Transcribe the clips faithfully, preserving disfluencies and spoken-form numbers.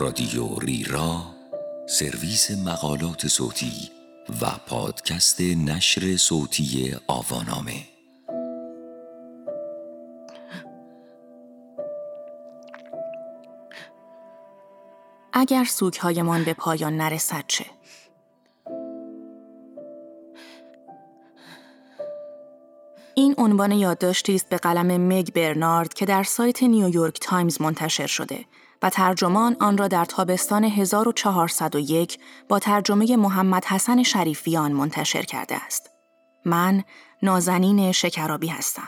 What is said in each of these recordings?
رادیو ریرا، سرویس مقالات صوتی و پادکست نشر صوتی آوانامه. اگر سوگ‌هایمان به پایان نرسد چه؟ این عنوان یادداشتی است به قلم مگ برنارد که در سایت نیویورک تایمز منتشر شده و ترجمان آن را در تابستان هزار و چهارصد و یک با ترجمه محمد حسن شریفیان منتشر کرده است. من نازنین شکرابی هستم.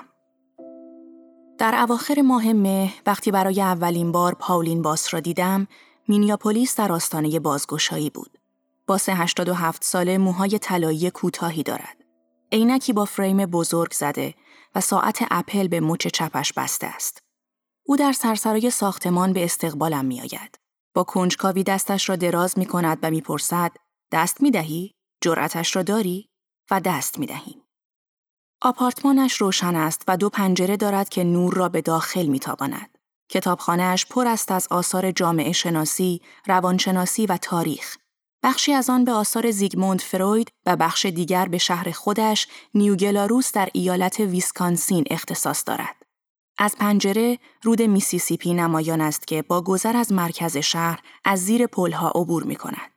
در اواخر ماه مه وقتی برای اولین بار پاولین باس را دیدم، مینیاپولیس در آستانه بازگشایی بود. باس هشتاد و هفت ساله موهای طلایی کوتاهی دارد. عینکی با فریم بزرگ زده و ساعت اپل به مچ چپش بسته است. او در سرسرای ساختمان به استقبالم می آید. با کنجکاوی دستش را دراز می کند و می پرسد دست می دهی؟ جرأتش را داری؟ و دست می دهیم. آپارتمانش روشن است و دو پنجره دارد که نور را به داخل می تاباند. کتابخانه‌اش پر است از آثار جامعه شناسی، روانشناسی و تاریخ. بخشی از آن به آثار زیگموند فروید و بخش دیگر به شهر خودش نیوگلاروس در ایالت ویسکانسین اختصاص دارد. از پنجره رود میسیسیپی نمایان است که با گذر از مرکز شهر از زیر پلها عبور می کند.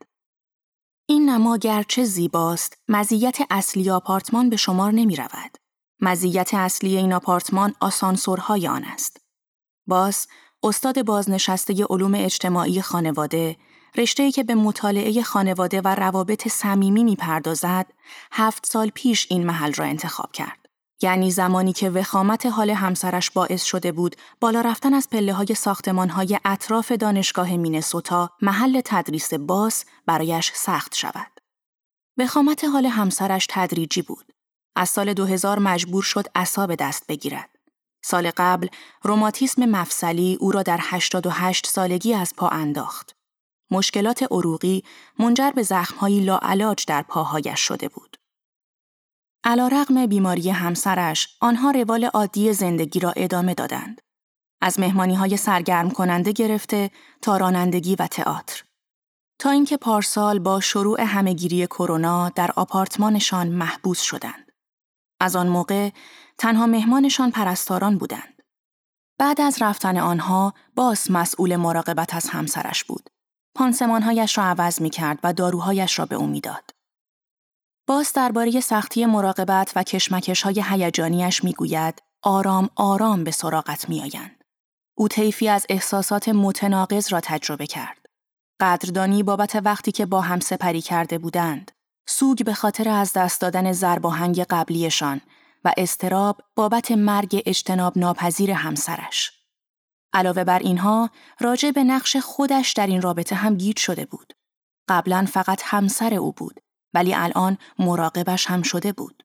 این نما گرچه زیباست، مزیت اصلی آپارتمان به شمار نمی رود. مزیت اصلی این آپارتمان آسانسورهای آن است. باس، استاد بازنشسته علوم اجتماعی خانواده، رشته‌ای که به مطالعه خانواده و روابط صمیمی می‌پردازد، هفت سال پیش این محل را انتخاب کرد. یعنی زمانی که وخامت حال همسرش باعث شده بود بالا رفتن از پله‌های ساختمان‌های اطراف دانشگاه مینسوتا محل تدریس باس برایش سخت شود. وخامت حال همسرش تدریجی بود. از سال دو هزار مجبور شد عصا به دست بگیرد. سال قبل روماتیسم مفصلی او را در هشتاد و هشت سالگی از پا انداخت. مشکلات عروقی منجر به زخم‌های لاعلاج در پاهایش شده بود. علی‌رغم بیماری همسرش، آنها روال عادی زندگی را ادامه دادند. از مهمانی‌های سرگرم کننده گرفته تا رانندگی و تئاتر. تا اینکه پارسال با شروع همهگیری کرونا در آپارتمانشان محبوس شدند. از آن موقع تنها مهمانشان پرستاران بودند. بعد از رفتن آنها باس مسئول مراقبت از همسرش بود. پانسمان‌هایش را عوض می‌کرد و داروهایش را به او می‌داد. باس درباره سختی مراقبت و کشمکش‌های هیجانی‌اش می‌گوید آرام آرام به سراغت می‌آیند. او طیفی از احساسات متناقض را تجربه کرد. قدردانی بابت وقتی که با هم سپری کرده بودند، سوگ به خاطر از دست دادن ضرباهنگ قبلیشان و اضطراب بابت مرگ اجتناب ناپذیر همسرش. علاوه بر اینها، راجع به نقش خودش در این رابطه هم گیج شده بود. قبلاً فقط همسر او بود، ولی الان مراقبش هم شده بود.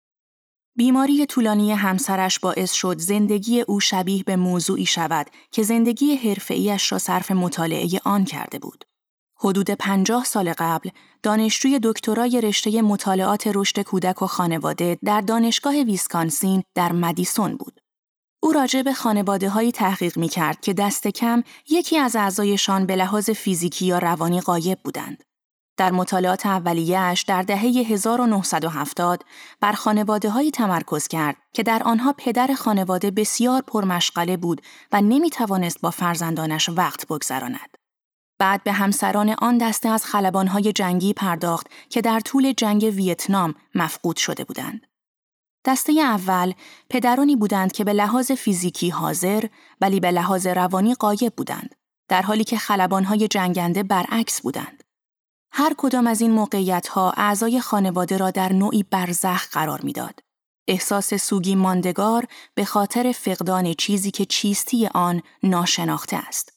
بیماری طولانی همسرش باعث شد زندگی او شبیه به موضوعی شود که زندگی حرفه‌ایش را صرف مطالعه آن کرده بود. حدود پنجاه سال قبل، دانشجوی دکترای رشته مطالعات رشد کودک و خانواده در دانشگاه ویسکانسین در مدیسون بود. او راجع به خانواده‌هایی تحقیق می‌کرد که دست کم یکی از اعضایشان به لحاظ فیزیکی یا روانی غایب بودند. در مطالعات اولیه‌اش در دهه هزار و نهصد و هفتاد بر خانواده‌هایی تمرکز کرد که در آنها پدر خانواده بسیار پرمشغله بود و نمی‌توانست با فرزندانش وقت بگذراند. بعد به همسران آن دسته از خلبان‌های جنگی پرداخت که در طول جنگ ویتنام مفقود شده بودند. دسته اول پدرانی بودند که به لحاظ فیزیکی حاضر ولی به لحاظ روانی غایب بودند، در حالی که خلبان‌های جنگنده برعکس بودند. هر کدام از این موقعیت‌ها اعضای خانواده را در نوعی برزخ قرار می‌داد. احساس سوگی ماندگار به خاطر فقدان چیزی که چیستی آن ناشناخته است.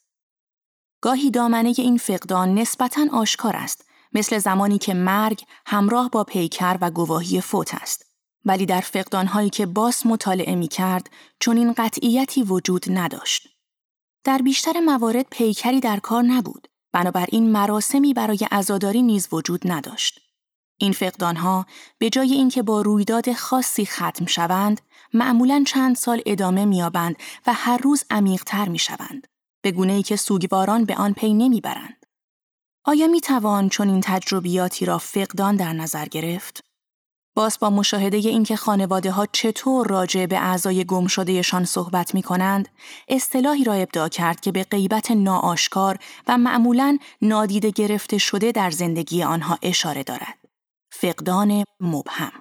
گاهی دامنه این فقدان نسبتاً آشکار است، مثل زمانی که مرگ همراه با پیکر و گواهی فوت است. ولی در فقدان‌هایی که باس مطالعه می‌کرد، چون این قطعیتی وجود نداشت. در بیشتر موارد پیکری در کار نبود، بنابراین مراسمی برای عزاداری نیز وجود نداشت. این فقدان‌ها به جای اینکه با رویداد خاصی ختم شوند، معمولاً چند سال ادامه می‌یابند و هر روز عمیق‌تر می‌شوند. به گونه‌ای که سوگواران به آن پی نمیبرند. آیا میتوان چون این تجربیاتی را فقدان در نظر گرفت؟ باز با مشاهده این که خانواده ها چطور راجع به اعضای گم شدهشان صحبت می کنند، اصطلاحی را ابداع کرد که به غیبت ناآشکار و معمولاً نادیده گرفته شده در زندگی آنها اشاره دارد. فقدان مبهم.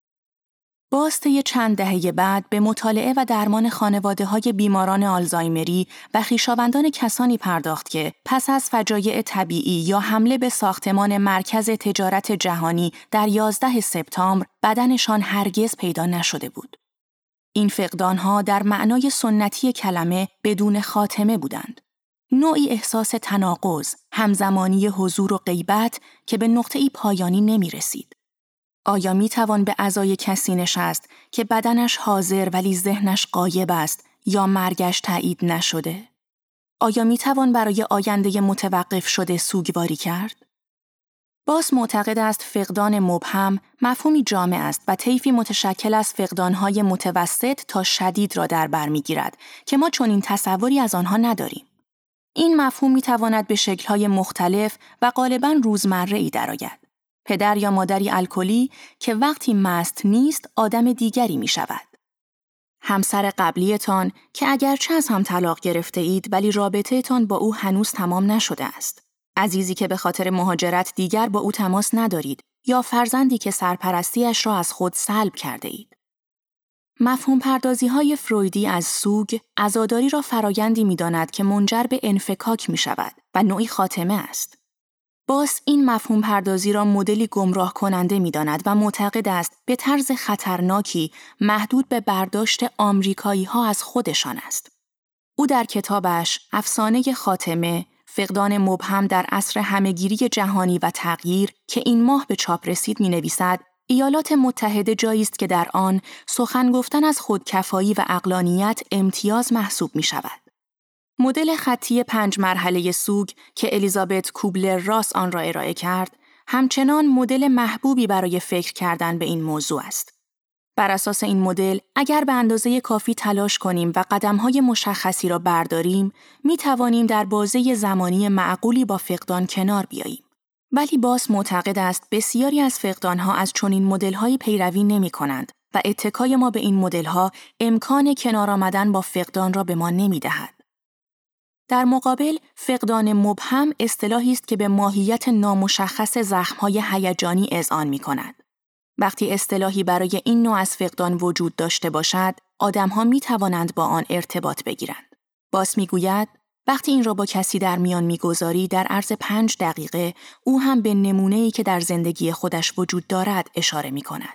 باز طی چند دهه بعد به مطالعه و درمان خانواده های بیماران آلزایمری و خویشاوندان کسانی پرداخت که پس از فجایع طبیعی یا حمله به ساختمان مرکز تجارت جهانی در یازده سپتامبر بدنشان هرگز پیدا نشده بود. این فقدانها در معنای سنتی کلمه بدون خاتمه بودند. نوعی احساس تناقض، همزمانی حضور و غیبت که به نقطه‌ای پایانی نمی رسید. آیا می توان به اعضای کسی نشست که بدنش حاضر ولی ذهنش غایب است یا مرگش تایید نشده؟ آیا می توان برای آینده متوقف شده سوگواری کرد؟ باس معتقد است فقدان مبهم مفهومی جامع است و طیفی متشکل از فقدانهای متوسط تا شدید را در بر می‌گیرد که ما چنین تصوری از آنها نداریم. این مفهوم می تواند به شکل‌های مختلف و غالباً روزمره‌ای درآید. پدر یا مادری الکلی که وقتی مست نیست آدم دیگری می شود. همسر قبلیتان که اگرچه از هم طلاق گرفته اید ولی رابطه تان با او هنوز تمام نشده است. عزیزی که به خاطر مهاجرت دیگر با او تماس ندارید یا فرزندی که سرپرستیش را از خود سلب کرده اید. مفهوم پردازی های فرویدی از سوگ، عزاداری را فرایندی می داند که منجر به انفکاک می شود و نوعی خاتمه است. باس این مفهوم پردازی را مدلی گمراه کننده می داند و معتقد است به طرز خطرناکی محدود به برداشت آمریکایی ها از خودشان است. او در کتابش افسانه خاتمه، فقدان مبهم در عصر همهگیری جهانی و تغییر که این ماه به چاپ رسید می نویسد ایالات متحده جایی است که در آن سخن گفتن از خودکفایی و عقلانیت امتیاز محسوب می شود. مدل خطی پنج مرحله سوگ که الیزابت کوبلر راس آن را ارائه کرد، همچنان مدل محبوبی برای فکر کردن به این موضوع است. بر اساس این مدل، اگر به اندازه کافی تلاش کنیم و قدم‌های مشخصی را برداریم، می توانیم در بازه زمانی معقولی با فقدان کنار بیاییم. ولی باس معتقد است بسیاری از فقدان‌ها از چنین مدل‌هایی پیروی نمی‌کنند و اتکای ما به این مدل‌ها امکان کنار آمدن با فقدان را به ما نمی‌دهد. در مقابل، فقدان مبهم اصطلاحی است که به ماهیت نامشخص زخم‌های هیجانی اذعان می‌کند. وقتی اصطلاحی برای این نوع از فقدان وجود داشته باشد، آدم‌ها می‌توانند با آن ارتباط بگیرند. باس می‌گوید، وقتی این را با کسی در میان می‌گذاری در عرض پنج دقیقه، او هم به نمونه‌ای که در زندگی خودش وجود دارد اشاره می‌کند.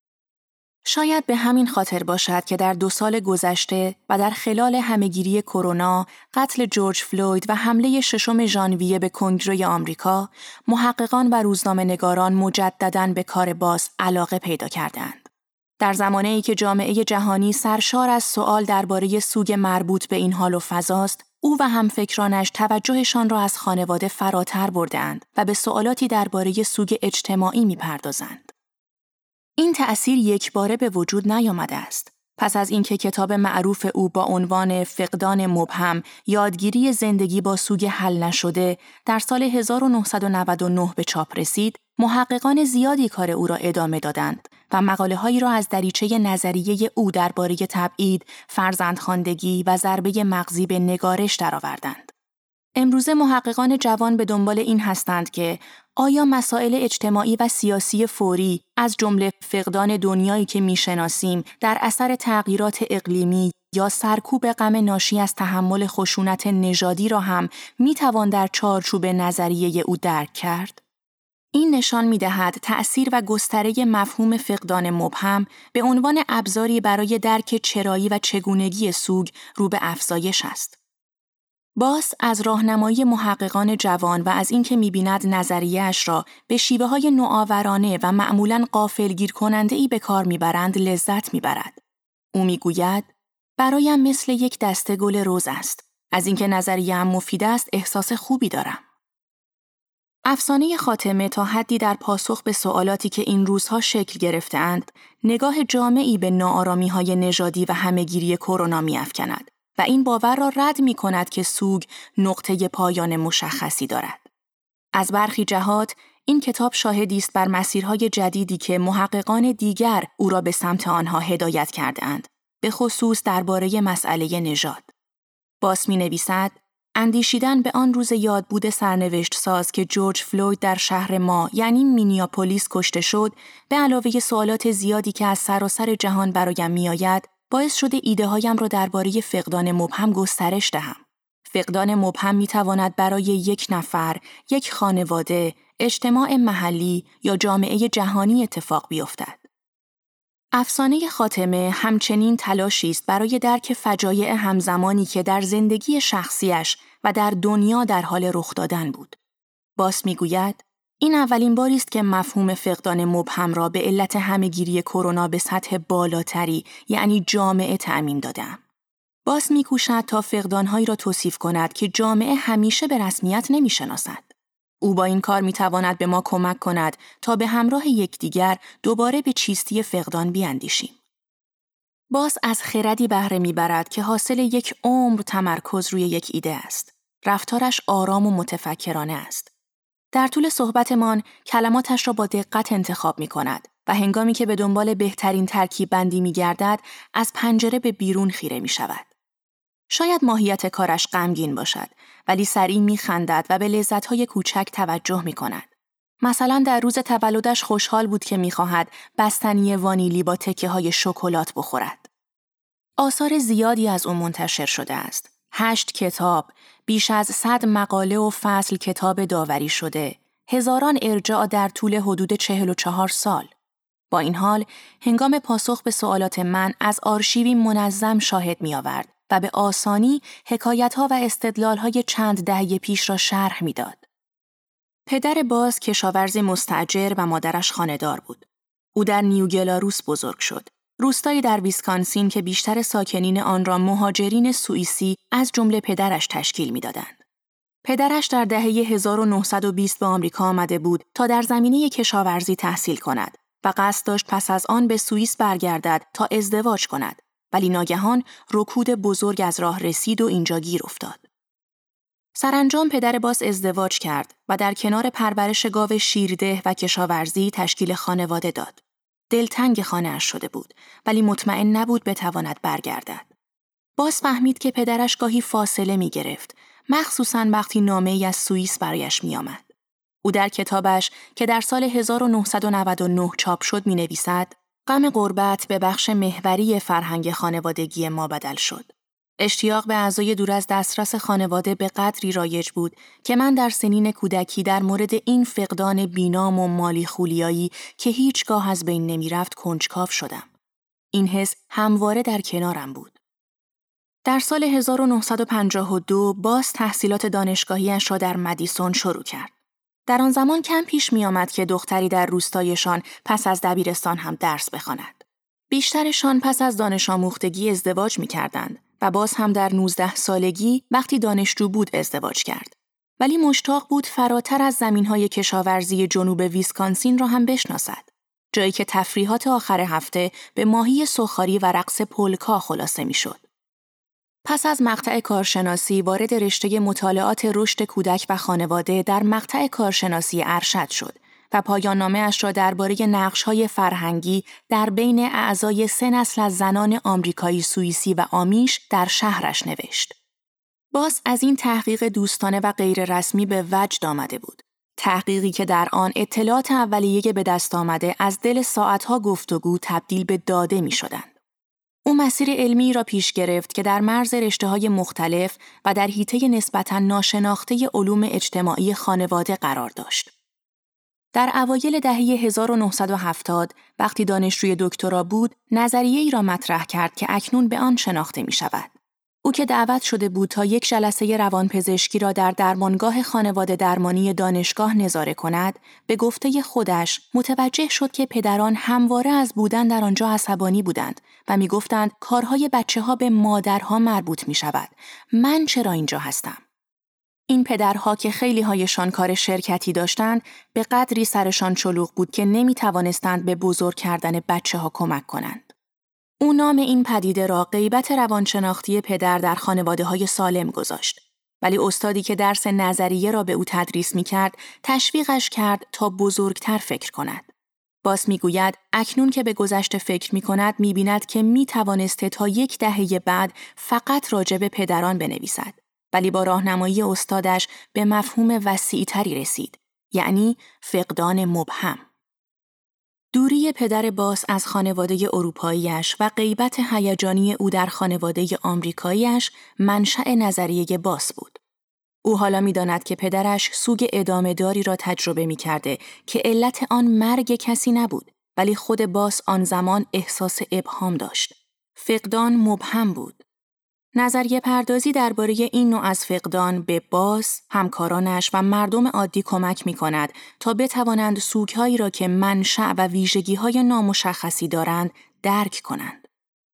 شاید به همین خاطر باشد که در دو سال گذشته و در خلال همهگیری کرونا، قتل جورج فلوید و حمله ششم ژانویه به کنگره آمریکا، محققان و روزنامه‌نگاران مجدداً به کار باس علاقه پیدا کردند. در زمانه‌ای که جامعه جهانی سرشار از سؤال درباره سوگ مربوط به این حال و فضاست، او و همفکرانش توجهشان را از خانواده فراتر برده‌اند و به سوالاتی درباره سوگ اجتماعی می‌پردازند. این تأثیر یکباره به وجود نیامده است. پس از اینکه کتاب معروف او با عنوان فقدان مبهم، یادگیری زندگی با سوگ حل نشده، در سال هزار و نهصد و نود و نه به چاپ رسید، محققان زیادی کار او را ادامه دادند و مقاله‌هایی را از دریچه نظریه او درباره تبعید، فرزندخواندگی و ضربه مغزی به نگارش درآوردند. امروزه محققان جوان به دنبال این هستند که آیا مسائل اجتماعی و سیاسی فوری از جمله فقدان دنیایی که میشناسیم در اثر تغییرات اقلیمی یا سرکوب غم ناشی از تحمل خشونت نژادی را هم میتوان در چارچوب نظریه او درک کرد؟ این نشان می‌دهد تأثیر و گستره مفهوم فقدان مبهم به عنوان ابزاری برای درک چرایی و چگونگی سوگ رو به افزایش است. باس از راهنمایی محققان جوان و از اینکه می‌بیند نظریه‌اش را به شیوه‌های نوآورانه و معمولاً غافلگیر کننده‌ای به کار می‌برند لذت می‌برد. او می‌گوید: برایم مثل یک دسته گل رز است. از اینکه نظریه‌ام مفید است احساس خوبی دارم. افسانه خاتمه تا حدی در پاسخ به سوالاتی که این روزها شکل گرفته‌اند، نگاه جامعی به ناآرامی‌های نژادی و همهگیری کرونا می‌افکند و این باور را رد می کند که سوگ نقطه پایان مشخصی دارد. از برخی جهات این کتاب شاهدی است بر مسیرهای جدیدی که محققان دیگر او را به سمت آنها هدایت کرده‌اند، به خصوص درباره مسئله نژاد. باس می نویسد: اندیشیدن به آن روز یادبود سرنوشت ساز که جورج فلوید در شهر ما یعنی مینیاپولیس کشته شد، به علاوه سوالات زیادی که از سراسر جهان برایم می آید، باعث شده ایده هایم را درباره فقدان مبهم گسترش دهم. فقدان مبهم می تواند برای یک نفر، یک خانواده، اجتماع محلی یا جامعه جهانی اتفاق بیفتد. افسانه خاتمه همچنین تلاشی است برای درک فجایع همزمانی که در زندگی شخصیش و در دنیا در حال رخ دادن بود. باس میگوید: این اولین باری است که مفهوم فقدان مبهم را به علت همه‌گیری کرونا به سطح بالاتری یعنی جامعه تعمیم دادم. باس میکوشد تا فقدانهایی را توصیف کند که جامعه همیشه به رسمیت نمیشناسد. او با این کار میتواند به ما کمک کند تا به همراه یکدیگر دوباره به چیستی فقدان بیاندیشیم. باس از خردی بهره میبرد که حاصل یک عمر تمرکز روی یک ایده است. رفتارش آرام و متفکرانه است. در طول صحبتمان کلماتش را با دقت انتخاب میکند و هنگامی که به دنبال بهترین ترکیب بندی میگردد از پنجره به بیرون خیره میشود. شاید ماهیت کارش غمگین باشد، ولی سریع میخندد و به لذت‌های کوچک توجه میکند. مثلا در روز تولدش خوشحال بود که میخواهد بستنی وانیلی با تکه‌های شکلات بخورد. آثار زیادی از او منتشر شده است. هشت کتاب، بیش از صد مقاله و فصل کتاب داوری شده، هزاران ارجاع در طول حدود چهل و چهار سال. با این حال، هنگام پاسخ به سوالات من از آرشیوی منظم شاهد می‌آورد و به آسانی حکایت‌ها و استدلال‌های چند دهه پیش را شرح می‌داد. پدر باس کشاورز مستأجر و مادرش خانه‌دار بود. او در نیوگلاروس بزرگ شد، روستایی در ویسکانسین که بیشتر ساکنین آن را مهاجرین سوئیسی از جمله پدرش تشکیل می‌دادند. پدرش در دهه هزار و نهصد و بیست به آمریکا آمده بود تا در زمینه کشاورزی تحصیل کند و قصد داشت پس از آن به سوئیس برگردد تا ازدواج کند، ولی ناگهان رکود بزرگ از راه رسید و اینجا گیر افتاد. سرانجام پدر باس ازدواج کرد و در کنار پرورش گاو شیرده و کشاورزی تشکیل خانواده داد. دلتنگ خانه‌اش شده بود، ولی مطمئن نبود بتواند برگردد. باس فهمید که پدرش گاهی فاصله می گرفت، مخصوصاً وقتی نامه‌ای از سوئیس برایش می آمد. او در کتابش که در سال هزار و نهصد و نود و نه چاپ شد می نویسد: غم غربت به بخش محوری فرهنگ خانوادگی ما بدل شد. اشتیاق به اعضای دور از دسترس خانواده به قدری رایج بود که من در سنین کودکی در مورد این فقدان بینام و مالی خولیایی که هیچگاه از بین نمی رفت کنجکاو شدم. این حس همواره در کنارم بود. در سال هزار و نهصد و پنجاه و دو باز تحصیلات دانشگاهیش را در مدیسون شروع کرد. در آن زمان کم پیش می آمد که دختری در روستایشان پس از دبیرستان هم درس بخواند. بیشترشان پس از دانش آموختگی ازدواج می کردند و باز هم در نوزده سالگی وقتی دانشجو بود ازدواج کرد. ولی مشتاق بود فراتر از زمینهای کشاورزی جنوب ویسکانسین را هم بشناسد. جایی که تفریحات آخر هفته به ماهی سوخاری و رقص پولکا خلاصه می شد. پس از مقطع کارشناسی وارد رشته مطالعات رشد کودک و خانواده در مقطع کارشناسی ارشد شد و پایان نامه‌اش را درباره نقش‌های فرهنگی در بین اعضای سه نسل از زنان آمریکایی سوئیسی و آمیش در شهرش نوشت. باز از این تحقیق دوستانه و غیر رسمی به وجد آمده بود. تحقیقی که در آن اطلاعات اولیه به دست آمده از دل ساعتها گفتگو تبدیل به داده می شدند. او مسیر علمی را پیش گرفت که در مرز رشته‌های مختلف و در حیطه نسبتاً ناشناخته علوم اجتماعی خانواده قرار داشت. در اوایل دهه هزار و نهصد و هفتاد وقتی دانشجوی دکترا بود، نظریه‌ای را مطرح کرد که اکنون به آن شناخته می شود. او که دعوت شده بود تا یک جلسه روانپزشکی را در درمانگاه خانواده درمانی دانشگاه نظاره کند، به گفته خودش متوجه شد که پدران همواره از بودن در آنجا عصبانی بودند و می گفتند کارهای بچه ها به مادرها مربوط می شود. من چرا اینجا هستم؟ این پدرها که خیلی هایشان کار شرکتی داشتند، به قدری سرشان چلوغ بود که نمی توانستند به بزرگ کردن بچه ها کمک کنند. او نام این پدیده را غیبت روانشناختی پدر در خانواده‌های سالم گذاشت. ولی استادی که درس نظریه را به او تدریس می‌کرد، تشویقش کرد تا بزرگتر فکر کند. باس میگوید اکنون که به گذشته فکر می‌کند می‌بیند که می‌توانسته تا یک دهه بعد فقط راجع به پدران بنویسد. ولی با راهنمایی استادش به مفهوم وسیع‌تری رسید، یعنی فقدان مبهم. دوری پدر باس از خانواده اروپاییش و غیبت هیجانی او در خانواده آمریکاییش منشأ نظریه باس بود. او حالا می‌داند که پدرش سوگ ادامه‌داری را تجربه می‌کرده که علت آن مرگ کسی نبود، ولی خود باس آن زمان احساس ابهام داشت. فقدان مبهم بود. نظریه پردازی درباره این نوع از فقدان به باس، همکارانش و مردم عادی کمک می‌کند تا بتوانند سوگ‌هایی را که منشأ و ویژگی‌های نامشخصی دارند درک کنند.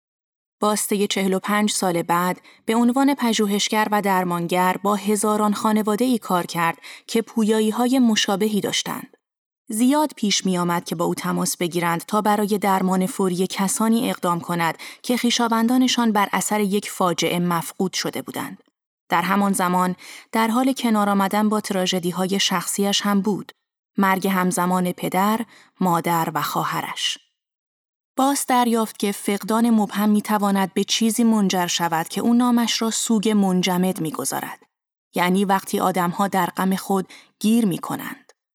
باس طی چهل و پنج سال بعد به عنوان پژوهشگر و درمانگر با هزاران خانواده‌ای کار کرد که پویایی‌های مشابهی داشتند. زیاد پیش می آمد که با او تماس بگیرند تا برای درمان فوری کسانی اقدام کند که خویشاوندانشان بر اثر یک فاجعه مفقود شده بودند. در همان زمان در حال کنار آمدن با تراژدی‌های شخصیش هم بود، مرگ همزمان پدر، مادر و خواهرش. باس دریافت که فقدان مبهم می تواند به چیزی منجر شود که او نامش را سوگ منجمد می گذارد. یعنی وقتی آدم‌ها در غم خود گیر می کنند.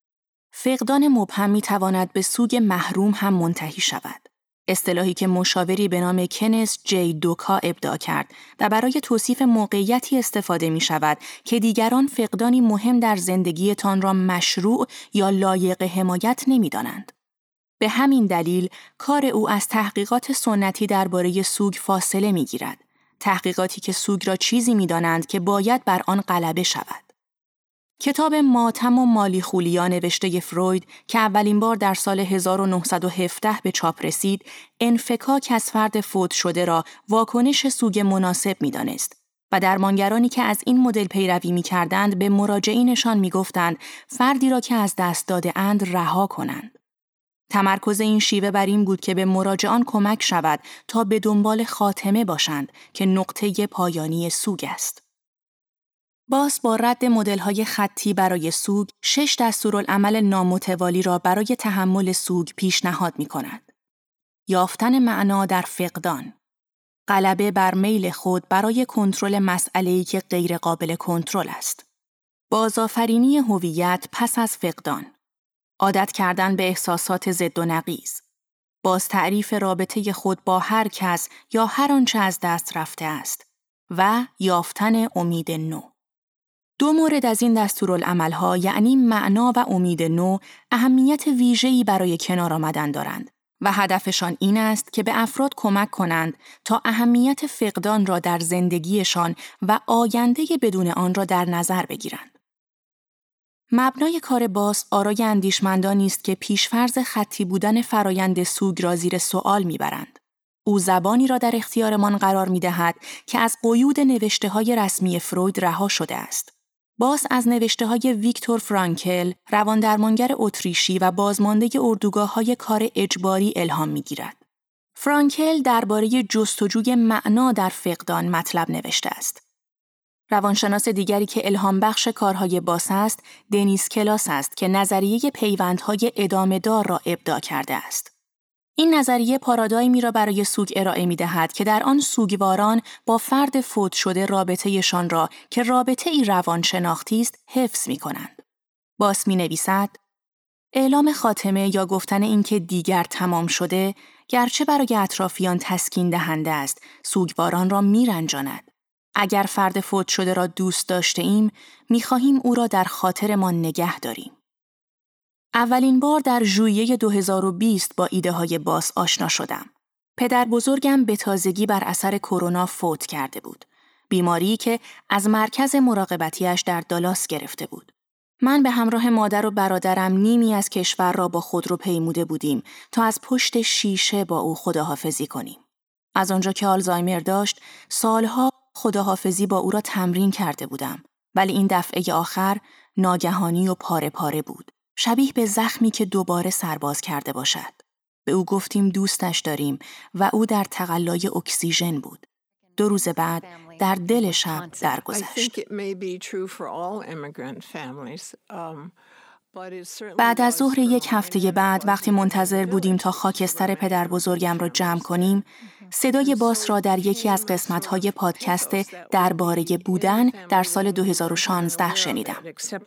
فقدان مبهم می تواند به سوگ محروم هم منتهی شود. اصطلاحی که مشاوری به نام کنس جی دوکا ابداع کرد و برای توصیف موقعیتی استفاده می شود که دیگران فقدانی مهم در زندگیتان را مشروع یا لایق حمایت نمی دانند. به همین دلیل کار او از تحقیقات سنتی درباره سوگ فاصله می گیرد. تحقیقاتی که سوگ را چیزی می دانند که باید بر آن غلبه شود. کتاب ماتم و مالیخولیا نوشته فروید که اولین بار در سال هزار و نهصد و هفده به چاپ رسید، انفکاک از فرد فوت شده را واکنش سوگ مناسب می دانست و درمانگرانی که از این مدل پیروی می کردند به مراجعینشان می گفتند فردی را که از دست داده اند رها کنند. تمرکز این شیوه بر این بود که به مراجعان کمک شود تا به دنبال خاتمه باشند که نقطه پایانی سوگ است. باس با رد مدل‌های خطی برای سوگ، شش دستورالعمل نامتوالی را برای تحمل سوگ پیشنهاد می‌کند. یافتن معنا در فقدان، غلبه بر میل خود برای کنترل مسئله‌ای که غیر قابل کنترل است. بازآفرینی هویت پس از فقدان، عادت کردن به احساسات ضد و نقیض، باز تعریف رابطه خود با هر کس یا هر آنچه از دست رفته است و یافتن امید نو. دو مورد از این دستورالعمل‌ها یعنی معنا و امید نو اهمیت ویژه‌ای برای کنار آمدن دارند و هدفشان این است که به افراد کمک کنند تا اهمیت فقدان را در زندگیشان و آینده بدون آن را در نظر بگیرند. مبنای کار باس آرای اندیشمندانی است که پیشفرض خطی بودن فرایند سوگ را زیر سوال می‌برند. او زبانی را در اختیارمان قرار می‌دهد که از قیود نوشته‌های رسمی فروید رها شده است. باس از نوشته‌های ویکتور فرانکل، رواندرمانگر اتریشی و بازمانده اردوگاه‌های کار اجباری الهام می‌گیرد. فرانکل درباره جستجوی معنا در فقدان مطلب نوشته است. روانشناس دیگری که الهام بخش کارهای باس است، دنیس کلاس است که نظریه پیوندهای ادامه‌دار را ابداع کرده است. این نظریه پارادایمی را برای سوگ ارائه می‌دهد که در آن سوگواران با فرد فوت شده رابطه‌شان را که رابطه‌ای روانشناختی است حفظ می‌کنند. باس می‌نویسد: اعلام خاتمه یا گفتن اینکه دیگر تمام شده، گرچه برای اطرافیان تسکین دهنده است، سوگواران را می‌رنجاند. اگر فرد فوت شده را دوست داشته ایم، می‌خواهیم او را در خاطرمان نگه داریم. اولین بار در ژوئیه دو هزار و بیست با ایده های باس آشنا شدم. پدر بزرگم به تازگی بر اثر کرونا فوت کرده بود. بیماری که از مرکز مراقبتیش در دالاس گرفته بود. من به همراه مادر و برادرم نیمی از کشور را با خودرو پیموده بودیم تا از پشت شیشه با او خداحافظی کنیم. از آنجا که آلزایمر داشت، سالها خداحافظی با او را تمرین کرده بودم. ولی این دفعه آخر ناگهانی و پاره پاره بود. شبیه به زخمی که دوباره سرباز کرده باشد. به او گفتیم دوستش داریم و او در تقلای اکسیژن بود. دو روز بعد در دل شب درگذشت. بعد از ظهر یک هفته بعد وقتی منتظر بودیم تا خاکستر پدر بزرگم را جمع کنیم، صدای باس را در یکی از قسمت‌های پادکست درباره بودن در سال دو هزار و شانزده شنیدم.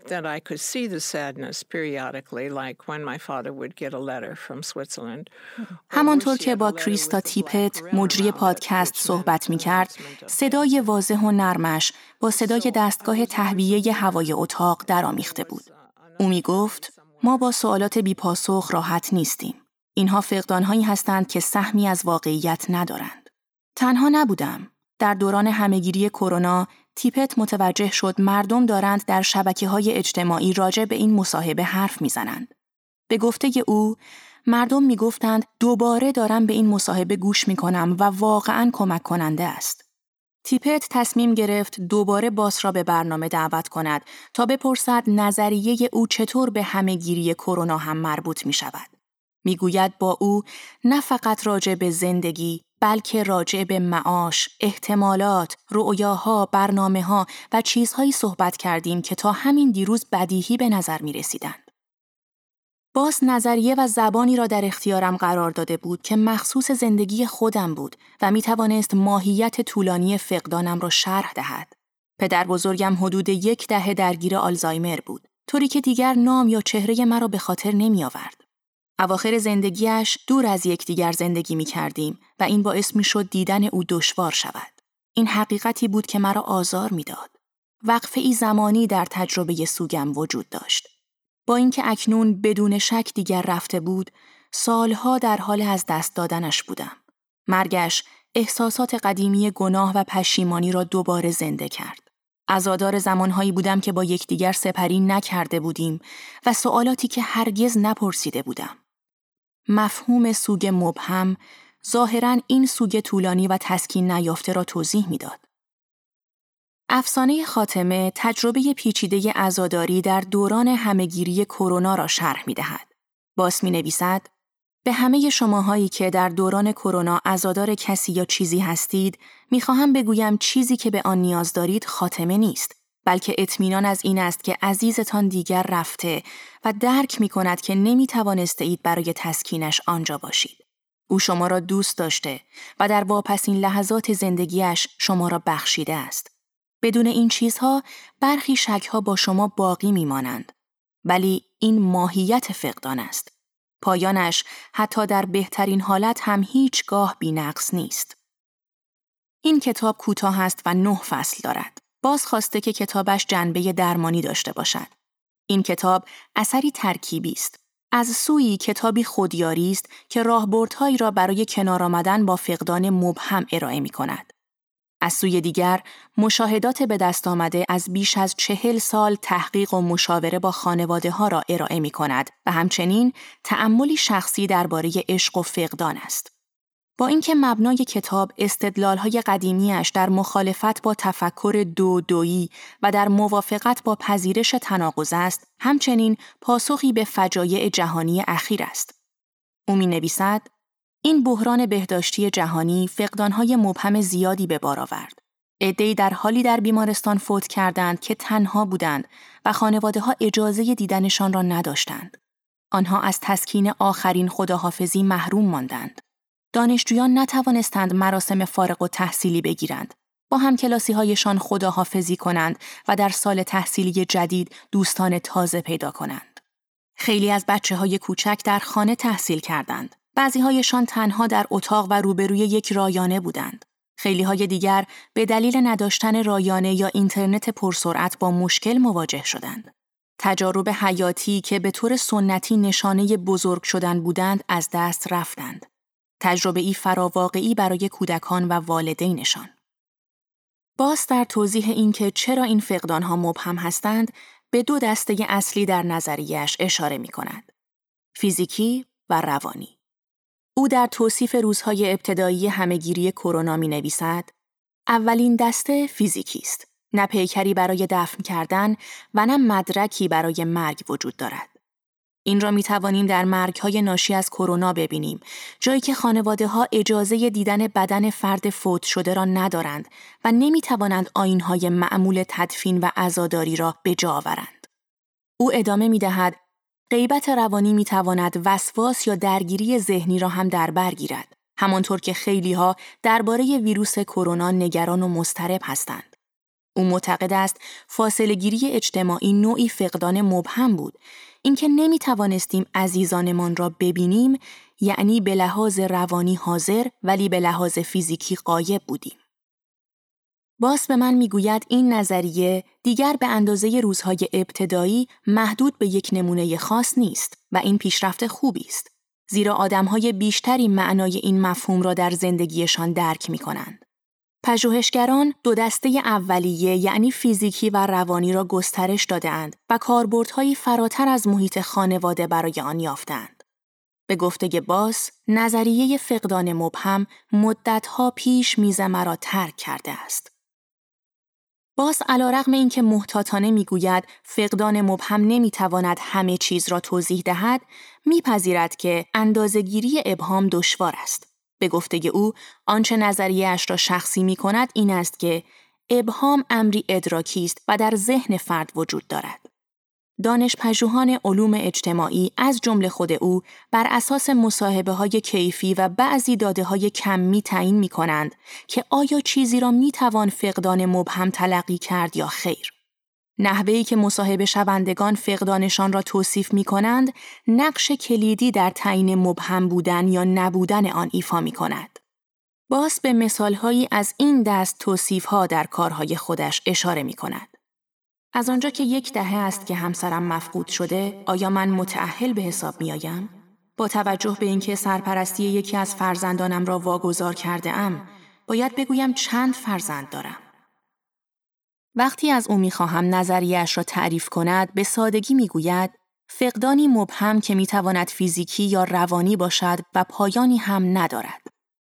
همانطور که با کریستا تیپت مجری پادکست صحبت می‌کرد، صدای واضح و نرمش با صدای دستگاه تهویه هوای اتاق درآمیخته بود. او می‌گفت ما با سوالات بی‌پاسخ راحت نیستیم. اینها فقدان‌هایی هستند که سهمی از واقعیت ندارند. تنها نبودم. در دوران همهگیری کرونا، تیپت متوجه شد مردم دارند در شبکه‌های اجتماعی راجع به این مصاحبه حرف می‌زنند. به گفته او، مردم می‌گفتند دوباره دارم به این مصاحبه گوش می‌کنم و واقعاً کمک کننده است. تیپت تصمیم گرفت دوباره باس را به برنامه دعوت کند تا بپرسد نظریه او چطور به همهگیری کرونا هم مربوط می شود. می گوید با او نه فقط راجع به زندگی، بلکه راجع به معاش، احتمالات، رؤیاها، برنامه‌ها و چیزهایی صحبت کردیم که تا همین دیروز بدیهی به نظر می رسیدند. باس نظریه و زبانی را در اختیارم قرار داده بود که مخصوص زندگی خودم بود و می توانست ماهیت طولانی فقدانم را شرح دهد. پدر بزرگم حدود یک دهه درگیر آلزایمر بود، طوری که دیگر نام یا چهره مرا به خاطر نمی آورد. اواخر زندگیش دور از یکدیگر زندگی می کردیم و این باعث می شد دیدن او دشوار شود. این حقیقتی بود که مرا آزار می داد. وقفه ای زمانی در تجربه سوگم وجود داشت. با اینکه اکنون بدون شک دیگر رفته بود، سالها در حال از دست دادنش بودم. مرگش احساسات قدیمی گناه و پشیمانی را دوباره زنده کرد. عزادار زمانهایی بودم که با یکدیگر سپری نکرده بودیم و سوالاتی که هرگز نپرسیده بودم. مفهوم سوگ مبهم ظاهراً این سوگ طولانی و تسکین نیافته را توضیح می‌داد. افسانه خاتمه تجربه پیچیده عزاداری در دوران همهگیری کرونا را شرح می‌دهد. باس می‌نویسد: به همه شماهایی که در دوران کرونا عزادار کسی یا چیزی هستید، می‌خواهم بگویم چیزی که به آن نیاز دارید خاتمه نیست، بلکه اطمینان از این است که عزیزتان دیگر رفته و درک می‌کند که نمی‌توانستید برای تسکینش آنجا باشید. او شما را دوست داشته و در واپسین لحظات زندگیش شما را بخشیده است. بدون این چیزها برخی شک‌ها با شما باقی می‌مانند. ولی این ماهیت فقدان است. پایانش حتی در بهترین حالت هم هیچگاه بی‌نقص نیست. این کتاب کوتاه است و نه فصل دارد. باز خواسته که کتابش جنبه درمانی داشته باشد. این کتاب اثری ترکیبی است. از سویی کتابی خودیاری است که راهبردهایی را برای کنار آمدن با فقدان مبهم ارائه می‌کند. از سوی دیگر، مشاهدات به دست آمده از بیش از چهل سال تحقیق و مشاوره با خانواده ها را ارائه می کند و همچنین تأملی شخصی درباره عشق و فقدان است. با اینکه مبنای کتاب استدلال‌های قدیمیش در مخالفت با تفکر دو دویی و در موافقت با پذیرش تناقض است، همچنین پاسخی به فجایع جهانی اخیر است. او می‌نویسد: این بحران بهداشتی جهانی فقدان‌های مبهم زیادی به بار آورد. عده‌ای در حالی در بیمارستان فوت کردند که تنها بودند و خانواده‌ها اجازه دیدنشان را نداشتند. آنها از تسکین آخرین خداحافظی محروم ماندند. دانشجویان نتوانستند مراسم فارغ التحصیلی بگیرند. با همکلاسی‌هایشان خداحافظی کنند و در سال تحصیلی جدید دوستان تازه پیدا کنند. خیلی از بچه‌های کوچک در خانه تحصیل کردند. بعضی‌هایشان تنها در اتاق و روبروی یک رایانه بودند. خیلی‌های دیگر به دلیل نداشتن رایانه یا اینترنت پرسرعت با مشکل مواجه شدند. تجارب حیاتی که به طور سنتی نشانه بزرگ شدن بودند از دست رفتند. تجربه ای فراواقعی برای کودکان و والدینشان. باز در توضیح این که چرا این فقدان‌ها مبهم هستند، به دو دسته اصلی در نظریه‌اش اشاره می‌کند: فیزیکی و روانی. او در توصیف روزهای ابتدایی همهگیری کرونا می‌نویسد: اولین دسته فیزیکی است. نه پیکری برای دفن کردن و نه مدرکی برای مرگ وجود دارد. این را می توانیم در مرگ‌های ناشی از کرونا ببینیم، جایی که خانواده‌ها اجازه دیدن بدن فرد فوت شده را ندارند و نمی توانند آیین‌های معمول تدفین و عزاداری را به جا آورند. او ادامه می دهد: غیبت روانی می تواند وسواس یا درگیری ذهنی را هم در بر گیرد، همانطور که خیلی‌ها درباره ویروس کرونا نگران و مضطرب هستند. او معتقد است فاصله‌گیری اجتماعی نوعی فقدان مبهم بود. اینکه نمی توانستیم عزیزانمان را ببینیم، یعنی به لحاظ روانی حاضر ولی به لحاظ فیزیکی غایب بودیم. باس به من میگوید این نظریه دیگر به اندازه روزهای ابتدایی محدود به یک نمونه خاص نیست و این پیشرفت خوبی است، زیرا آدم‌های بیشتری معنای این مفهوم را در زندگیشان درک می‌کنند. پژوهشگران دو دسته اولیه یعنی فیزیکی و روانی را گسترش داده‌اند و کاربردهای فراتر از محیط خانواده برای آن یافتند. به گفته باس، نظریه فقدان مبهم مدت‌ها پیش میز مرا ترک کرده است. باس علیرغم اینکه محتاطانه میگوید فقدان مبهم نمیتواند همه چیز را توضیح دهد، میپذیرد که اندازه‌گیری ابهام دشوار است. به گفته او، آنچه نظریه‌اش را شخصی می‌کند این است که ابهام امری ادراکی است و در ذهن فرد وجود دارد. دانش‌پژوهان علوم اجتماعی از جمله خود او بر اساس مصاحبه‌های کیفی و بعضی داده‌های کمی تعیین می‌کنند که آیا چیزی را می‌توان فقدان مبهم تلقی کرد یا خیر. نحوهی که مصاحبه شوندگان فقدانشان را توصیف می‌کنند، نقش کلیدی در تعیین مبهم بودن یا نبودن آن ایفا می‌کند. باس به مثال‌هایی از این دست توصیف‌ها در کارهای خودش اشاره می‌کند. از آنجا که یک دهه است که همسرم مفقود شده، آیا من متأهل به حساب می‌آیم؟ با توجه به اینکه سرپرستی یکی از فرزندانم را واگذار کرده‌ام، باید بگویم چند فرزند دارم. وقتی از او می‌خواهم نظریه‌اش را تعریف کند، به سادگی می‌گوید فقدانی مبهم که می‌تواند فیزیکی یا روانی باشد و پایانی هم ندارد.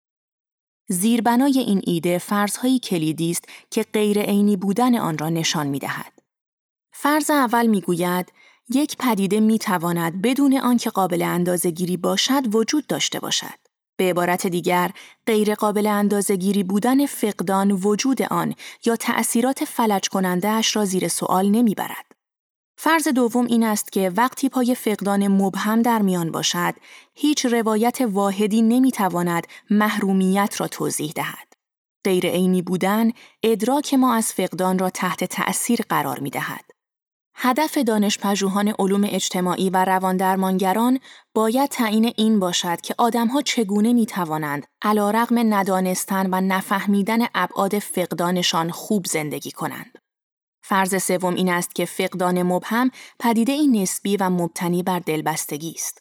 زیربنای این ایده فرض‌هایی کلیدی است که غیر عینی بودن آن را نشان می‌دهد. فرض اول می‌گوید یک پدیده می‌تواند بدون آنکه قابل اندازه‌گیری باشد وجود داشته باشد. به عبارت دیگر، غیر قابل اندازه‌گیری بودن فقدان وجود آن یا تأثیرات فلج کننده اش را زیر سوال نمیبرد. فرض دوم این است که وقتی پای فقدان مبهم در میان باشد، هیچ روایت واحدی نمیتواند محرومیت را توضیح دهد. غیر عینی بودن، ادراک ما از فقدان را تحت تأثیر قرار میدهد. هدف دانش‌پژوهان علوم اجتماعی و رواندرمانگران باید تعیین این باشد که آدم‌ها چگونه می‌توانند علیرغم ندانستن و نفهمیدن ابعاد فقدانشان خوب زندگی کنند. فرض سوم این است که فقدان مبهم پدیده‌ای نسبی و مبتنی بر دلبستگی است.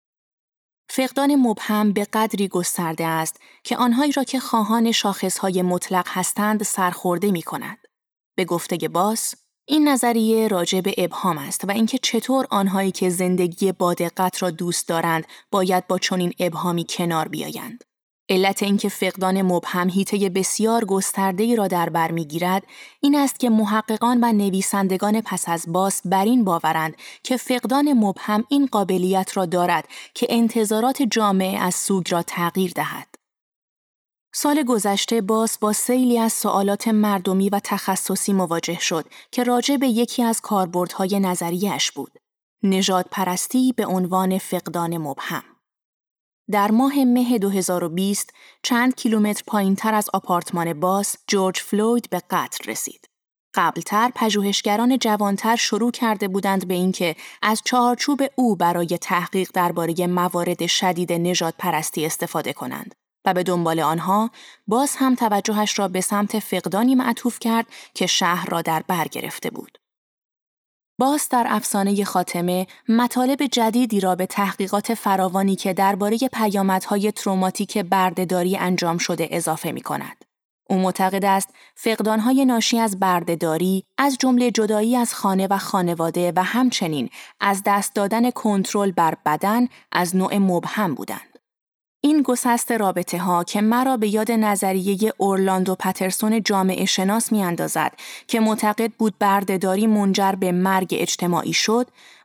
فقدان مبهم به قدری گسترده است که آنهایی را که خواهان شاخص‌های مطلق هستند سرخورده می‌کند. به گفته باس، این نظریه راجع به ابهام است و اینکه چطور آنهایی که زندگی با دقت را دوست دارند باید با چنین ابهامی کنار بیایند. علت اینکه فقدان مبهم حیطه بسیار گسترده‌ای را در بر می‌گیرد این است که محققان و نویسندگان پس از باس بر این باورند که فقدان مبهم این قابلیت را دارد که انتظارات جامعه از سوگ را تغییر دهد. سال گذشته باس با سیلی از سوالات مردمی و تخصصی مواجه شد که راجع به یکی از کاربردهای نظریه‌اش بود: نژادپرستی به عنوان فقدان مبهم. در ماه مه دو هزار و بیست چند کیلومتر پایین‌تر از آپارتمان باس، جورج فلوید به قتل رسید. قبلتر پژوهشگران جوانتر شروع کرده بودند به اینکه از چارچوب او برای تحقیق درباره موارد شدید نژادپرستی استفاده کنند. و به دنبال آنها باز هم توجهش را به سمت فقدانی معطوف کرد که شهر را در بر گرفته بود. باز در افسانه خاتمه مطالب جدیدی را به تحقیقات فراوانی که درباره پیامدهای تروماتیک بردهداری انجام شده اضافه می کند. او معتقد است فقدانهای ناشی از بردهداری از جمله جدایی از خانه و خانواده و همچنین از دست دادن کنترل بر بدن از نوع مبهم بودند. این گسست رابطه ها که مرا به یاد نظریه اورلاندو پترسون جامعه شناس می اندازد که معتقد بود بردهداری منجر به مرگ اجتماعی شد،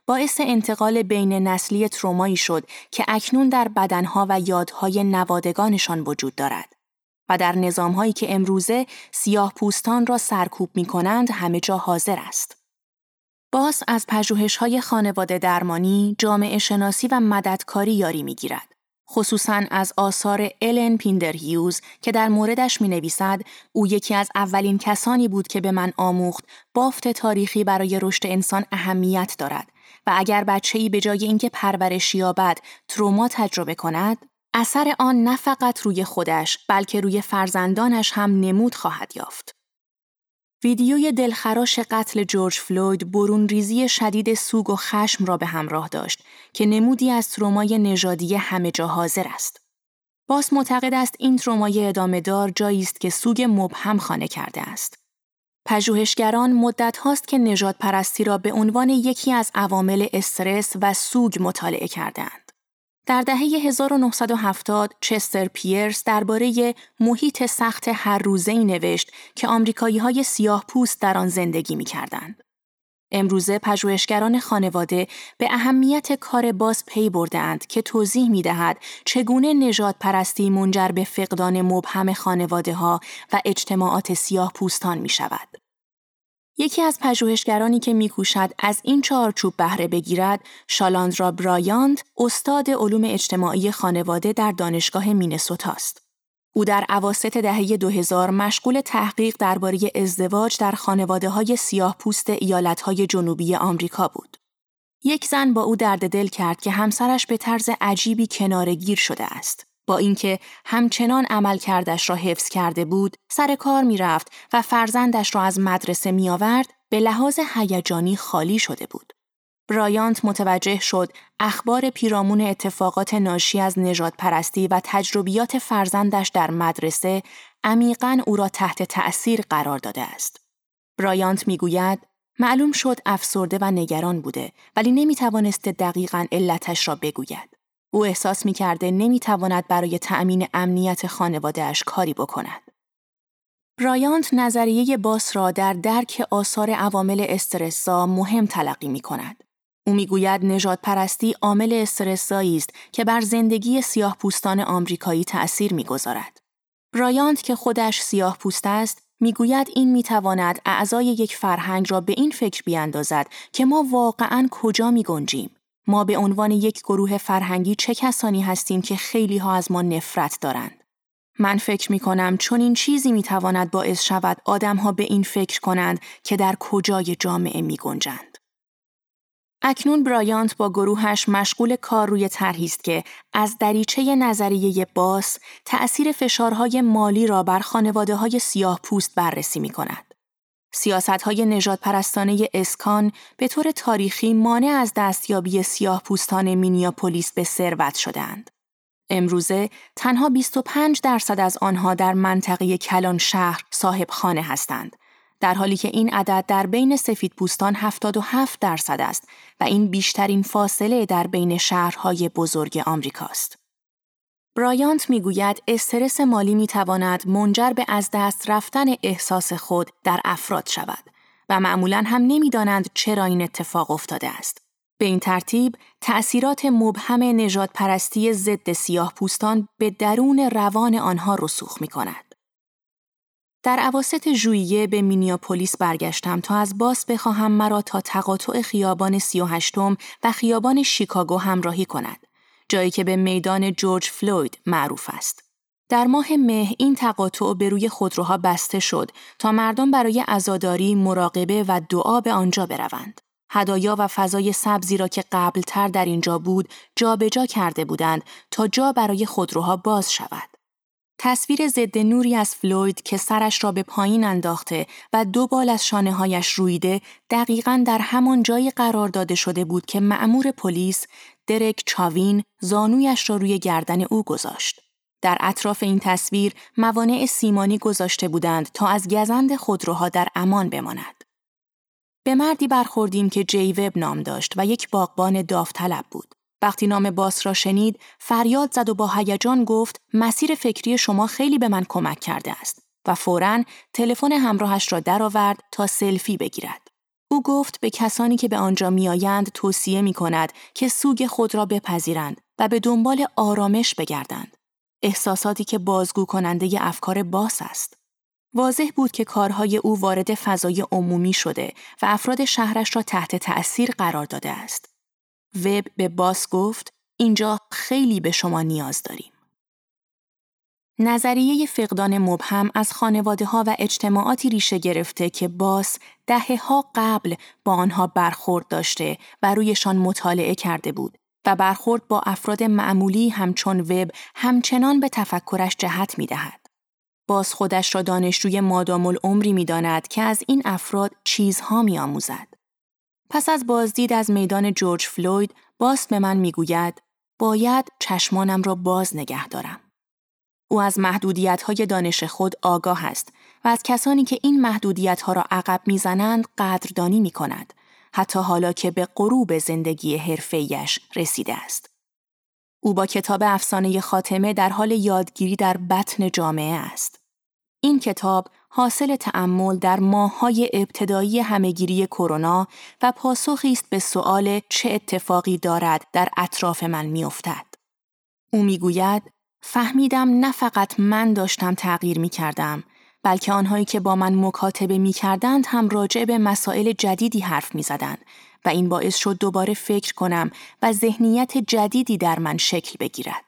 باعث انتقال بین نسلی ترومایی شد که اکنون در بدنها و یادهای نوادگانشان وجود دارد و در نظامهایی که امروزه سیاه پوستان را سرکوب می کنند همه جا حاضر است. باس از پژوهش‌های خانواده درمانی، جامعه شناسی و مددکاری یاری می‌گیرد. خصوصاً از آثار الن پیندرهیوز که در موردش می‌نویسد او یکی از اولین کسانی بود که به من آموخت بافت تاریخی برای رشد انسان اهمیت دارد و اگر بچه‌ای به جای اینکه پرورش یابد تروما تجربه کند، اثر آن نه فقط روی خودش بلکه روی فرزندانش هم نمود خواهد یافت. ویدیوی دلخراش قتل جورج فلوید برون ریزی شدید سوگ و خشم را به همراه داشت که نمودی از ترومای نژادی همه جا حاضر است. باس معتقد است این ترومای ادامه دار جایی است که سوگ مبهم خانه کرده است. پژوهشگران مدت هاست که نژاد پرستی را به عنوان یکی از عوامل استرس و سوگ مطالعه کردند. در دهه هزار و نهصد و هفتاد چستر پیرس درباره محیط سخت هر روزه‌ای نوشت که آمریکایی‌های سیاه پوست در آن زندگی می‌کردند. امروزه پژوهشگران خانواده به اهمیت کار باس پی برده‌اند که توضیح می‌دهد چگونه نژاد پرستی منجر به فقدان مبهم خانواده‌ها و اجتماعات سیاه پوستان می‌شود. یکی از پژوهشگرانی که می‌کوشد از این چارچوب بهره بگیرد، شالاندرا برایانت، استاد علوم اجتماعی خانواده در دانشگاه مینسوتا است. او در اواسط دهه دو هزار مشغول تحقیق درباره ازدواج در خانواده‌های سیاه پوست ایالت‌های جنوبی آمریکا بود. یک زن با او درد دل کرد که همسرش به طرز عجیبی کناره‌گیر شده است. با اینکه همچنان عملکردش را حفظ کرده بود، سر کار می رفت و فرزندش را از مدرسه می آورد، به لحاظ هیجانی خالی شده بود. برایانت متوجه شد اخبار پیرامون اتفاقات ناشی از نژاد پرستی و تجربیات فرزندش در مدرسه عمیقاً او را تحت تأثیر قرار داده است. برایانت می گوید معلوم شد افسرده و نگران بوده ولی نمی توانست دقیقاً علتش را بگوید. او احساس می‌کرده نمی‌تواند برای تأمین امنیت خانواده‌اش کاری بکند. برایانت نظریه باس را در درک آثار عوامل استرس‌زا مهم تلقی می‌کند. او می‌گوید نژاد پرستی عامل استرس‌زایی است که بر زندگی سیاه‌پوستان آمریکایی تأثیر می‌گذارد. برایانت که خودش سیاه‌پوست است، می‌گوید این می‌تواند اعضای یک فرهنگ را به این فکر بیاندازد که ما واقعاً کجا می‌گنجیم. ما به عنوان یک گروه فرهنگی چه کسانی هستیم که خیلی ها از ما نفرت دارند. من فکر می کنم چون این چیزی می تواند باعث شود آدم ها به این فکر کنند که در کجای جامعه می گنجند. اکنون برایانت با گروهش مشغول کار روی طرحی است که از دریچه نظریه باس تأثیر فشارهای مالی را بر خانواده‌های سیاه پوست بررسی می کند. سیاست‌های نژاد پرستانه اسکان به طور تاریخی مانع از دستیابی سیاه پوستان مینیاپولیس به ثروت شدند. امروزه تنها بیست و پنج درصد از آنها در منطقه کلان شهر صاحب خانه هستند، در حالی که این عدد در بین سفیدپوستان هفتاد و هفت درصد است و این بیشترین فاصله در بین شهرهای بزرگ آمریکاست. برایانت میگوید استرس مالی میتواند منجر به از دست رفتن احساس خود در افراد شود و معمولاً هم نمیدانند چرا این اتفاق افتاده است. به این ترتیب تأثیرات مبهم نژاد پرستی ضد سیاه پوستان به درون روان آنها رسوخ میکند. در اواسط ژوئیه به مینیاپولیس برگشتم تا از باس بخواهم مرا تا تقاطع خیابان سی و هشتم و خیابان شیکاگو همراهی کند، جایی که به میدان جورج فلوید معروف است. در ماه مه این تقاطع به روی خودروها بسته شد تا مردم برای عزاداری، مراقبه و دعا به آنجا بروند. هدایا و فضای سبزی را که قبلتر در اینجا بود جابجا کرده بودند تا جا برای خودروها باز شود. تصویر ضد نوری از فلوید که سرش را به پایین انداخته و دو بال از شانه‌هایش رویده دقیقاً در همان جایی قرار داده شده بود که مأمور پلیس درک چاوین زانویش را روی گردن او گذاشت. در اطراف این تصویر موانع سیمانی گذاشته بودند تا از گزند خودروها در امان بماند. به مردی برخوردیم که جی وب نام داشت و یک باغبان داوطلب بود. وقتی نام باس را شنید، فریاد زد و با هیجان گفت مسیر فکری شما خیلی به من کمک کرده است و فوراً تلفن همراهش را درآورد تا سلفی بگیرد. او گفت به کسانی که به آنجا میآیند توصیه می کند که سوگ خود را بپذیرند و به دنبال آرامش بگردند. احساساتی که بازگو کننده ی افکار باس است. واضح بود که کارهای او وارد فضای عمومی شده و افراد شهرش را تحت تأثیر قرار داده است. وب به باس گفت اینجا خیلی به شما نیاز داریم. نظریه فقدان مبهم از خانواده‌ها و اجتماعاتی ریشه گرفته که باس دهه‌ها قبل با آنها برخورد داشته و رویشان مطالعه کرده بود و برخورد با افراد معمولی همچون وب همچنان به تفکرش جهت می‌دهد. باس خودش را دانشجوی مادام العمری می‌داند که از این افراد چیزها می‌آموزد. پس از بازدید از میدان جورج فلوید، باس به من می‌گوید باید چشمانم را باز نگه دارم. او از محدودیت‌های دانش خود آگاه است و از کسانی که این محدودیت‌ها را عقب می‌زنند قدردانی می‌کند، حتی حالا که به غروب زندگی حرفه‌ایش رسیده است. او با کتاب افسانه خاتمه در حال یادگیری در بطن جامعه است. این کتاب حاصل تأمل در ماه‌های ابتدایی همه‌گیری کرونا و پاسخی است به سؤال چه اتفاقی دارد در اطراف من می‌افتد. او می‌گوید فهمیدم نه فقط من داشتم تغییر می‌کردم، بلکه آنهایی که با من مکاتبه می‌کردند هم راجع به مسائل جدیدی حرف می‌زدند و این باعث شد دوباره فکر کنم و ذهنیت جدیدی در من شکل بگیرد.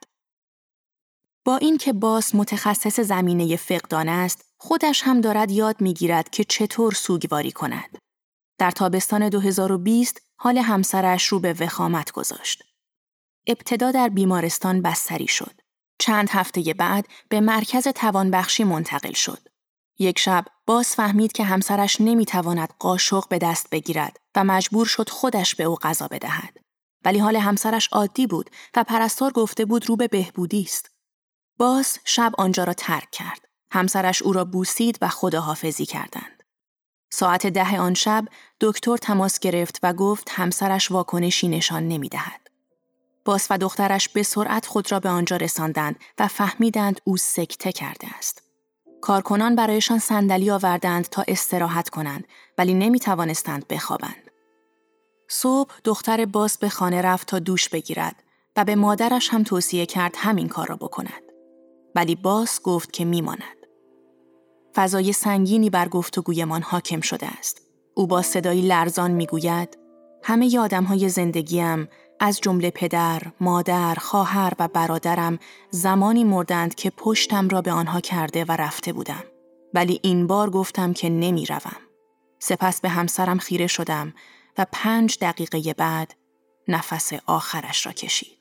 با این که باس متخصص زمینه فقدان است، خودش هم دارد یاد می‌گیرد که چطور سوگواری کند. در تابستان دو هزار و بیست حال همسرش رو به وخامت گذاشت. ابتدا در بیمارستان بستری شد. چند هفته بعد به مرکز توانبخشی منتقل شد. یک شب باس فهمید که همسرش نمی‌تواند قاشق به دست بگیرد و مجبور شد خودش به او غذا بدهد. ولی حال همسرش عادی بود و پرستار گفته بود رو به بهبودی است. باس شب آنجا را ترک کرد. همسرش او را بوسید و خداحافظی کردند. ساعت ده آن شب دکتر تماس گرفت و گفت همسرش واکنشی نشان نمی‌دهد. باس و دخترش به سرعت خود را به آنجا رساندند و فهمیدند او سکته کرده است. کارکنان برایشان صندلی آوردند تا استراحت کنند ولی نمی توانستند بخوابند. صبح دختر باس به خانه رفت تا دوش بگیرد و به مادرش هم توصیه کرد همین کار را بکند. ولی باس گفت که می ماند. فضای سنگینی بر گفتگویمان حاکم شده است. او با صدایی لرزان می گوید همه ی آدم‌های زندگیم از جمله پدر، مادر، خواهر و برادرم زمانی مردند که پشتم را به آنها کرده و رفته بودم. ولی این بار گفتم که نمی روم. سپس به همسرم خیره شدم و پنج دقیقه بعد نفس آخرش را کشید.